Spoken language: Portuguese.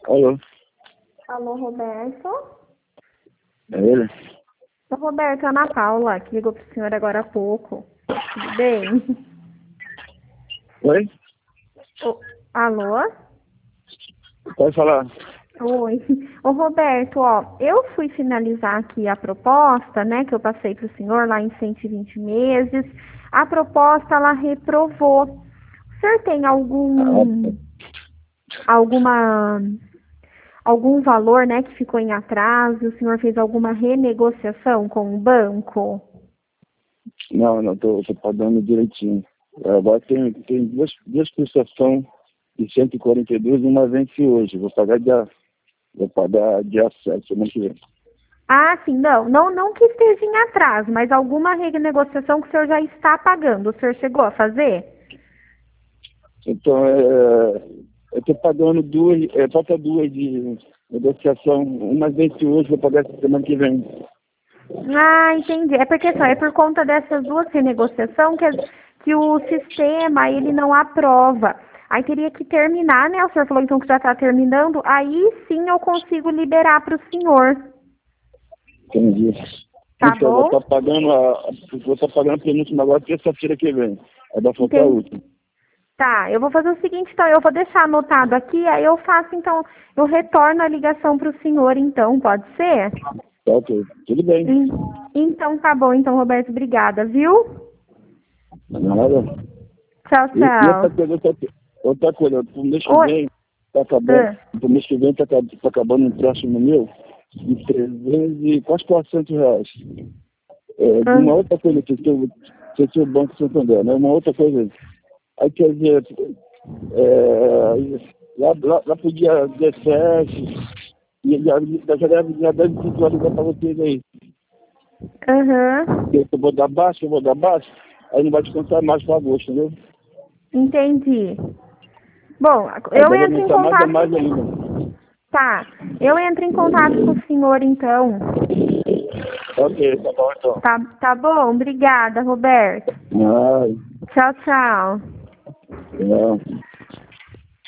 Alô, Alô, Roberto? é ele? Ô, Roberto, é a Ana Paula, que ligou pro senhor agora há pouco. Tudo bem? Oi? Ô, alô? Pode falar. Oi. Ô, Roberto, ó, eu fui finalizar aqui a proposta, né, que eu passei pro senhor lá em 120 meses. A proposta, ela reprovou. O senhor tem alguma algum valor, né, que ficou em atraso? O senhor fez alguma renegociação com o banco? Não, tô pagando direitinho. Agora tem duas prestações de 142, uma vence hoje. Vou pagar dia 7, semana que vem. Ah, sim, não que esteja em atraso, mas alguma renegociação que o senhor já está pagando, o senhor chegou a fazer? Então, eu tô pagando falta duas de negociação. Uma vence hoje, vou pagar semana que vem. Ah, entendi. É porque só é por conta dessas duas renegociações que o sistema ele não aprova. Aí teria que terminar, né? O senhor falou então que já está terminando, aí sim eu consigo liberar para o senhor, Entendi. tá Então, vou bom? estar pagando a penúltima agora, terça-feira que vem. Aí vai faltar a Entendi. última. Tá, eu vou fazer o seguinte, então, eu vou deixar anotado aqui, aí eu faço, então, eu retorno a ligação para o senhor, então, pode ser? Tá ok. Tudo bem. Então, tá bom, então, Roberto, obrigada, viu? Nada. Tchau, E tchau. outra coisa, pro mês que Oi. vem, tá acabando, Ah, pro mês que vem tá acabando um empréstimo meu de 300 e quase 400 reais. De ah, uma outra coisa que o Banco Santander, né? Uma outra coisa. Aí quer dizer, lá pro dia 17, e já deve visualizar para vocês aí. Aham, Que eu vou dar baixo, aí não vai descontar mais para agosto, entendeu? entendi. Bom, Aí eu deve entro em aumentar mais contato. ainda. Tá, eu entro em contato com o senhor, então. Ok, tá bom então. Tá bom, obrigada, Roberto. Ai, Tchau, tchau. não.